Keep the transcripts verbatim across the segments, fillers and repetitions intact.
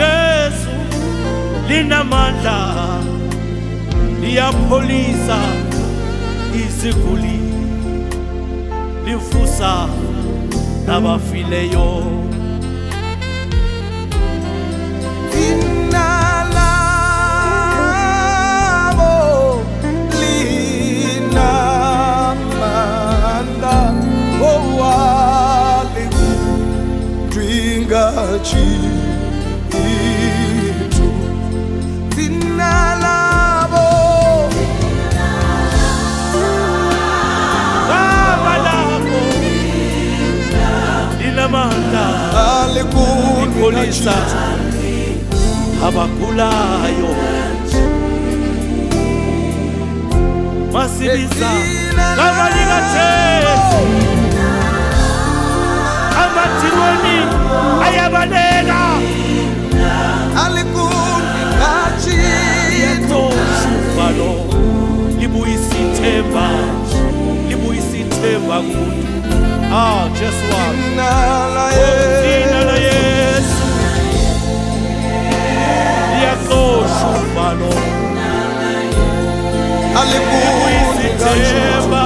Jesu linamandla liyapholisa iziguli livusa nabafileyo. Inalabo linamandla owali dwingachi itu. Inalabo Kabalako linamandla likolisa abagulayo. Masibiza kama likaJesu amathimoni ayabaleka alikuningachi yetoshuvalo libuyisithemba libuyisithemba kuthi ah Jesu wami nala nala Yesu liyakoshuvalo alibuyisithemba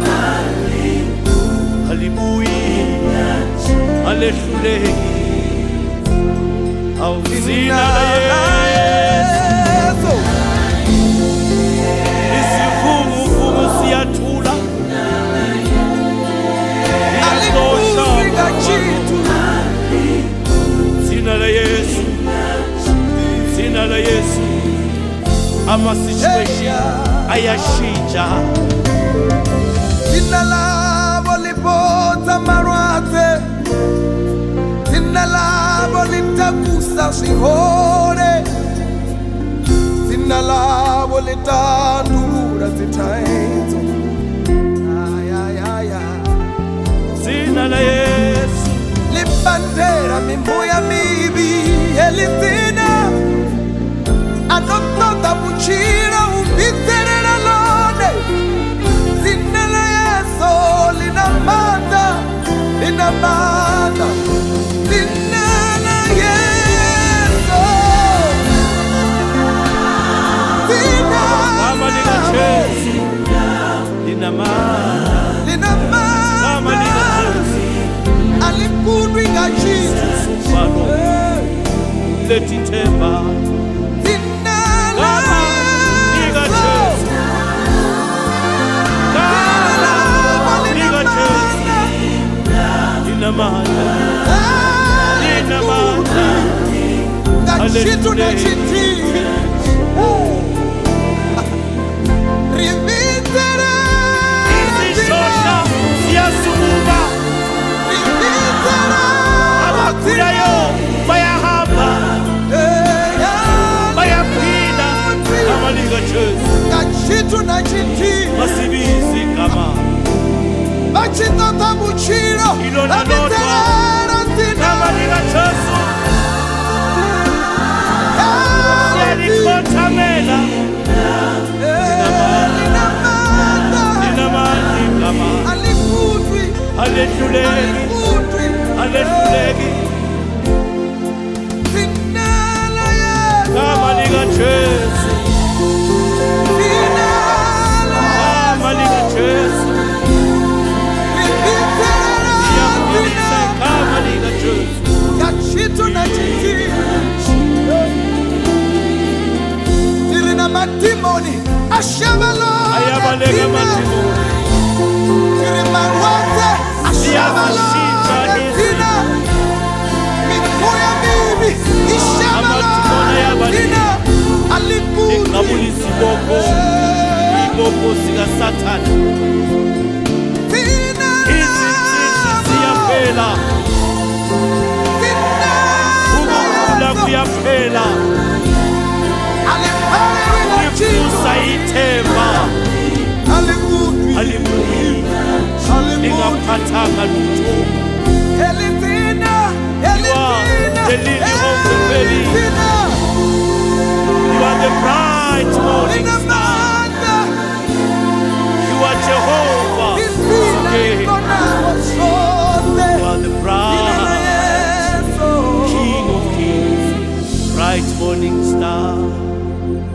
alibuyi alehluleki awuzina Yesu isifungufungu siyathula alikunika chitu zina la Yesu zina la Yesu ama situation ayashintsha. Zina labo lipota marwate, zina labo litakusa sihore, zina labo litandura zitaenzo. Ay ay ay ay. Zina la Yesu Libandera mimoya mibi elizina anotota buchira ubiterera lone. Zina la Yesu linamanda linamanda. Zina la Yesu zina kama likaJesu linamandla linamanda kama likaJesu alikuninga chitu ufalo letithemba zina kama likaJesu kama likaJesu linamandla linamandla chitu na chiti rivitere izishosha siyasuka rivitere abagulayo bayahamba bayaphila kama likaJesu chitu na chiti masibizi kama bachitota buchiro ilona lodwa kama likaJesu siyalikothamela linamandla kama alehluleki alehluleki kama likaJesu kama likaJesu siyaphilisa kama likaJesu Matimoni, Ashabalo, ayabaleka matimoni Tirimarwate, Ashabalo, Tina, Mikuya Bibi, Ishabalo, Tina, Aliku, ingabulisi boko iboko sika Satan Tina, izinsizi ziyaphela Tina, ukugula kuyaphela livusa ithemba alibuyi lingaphathanga lutho. Elizina, Elizina, the lily of the valley. You are the bright morning star. You are Jehovah. Okay. You are the bright King of Kings. morning star.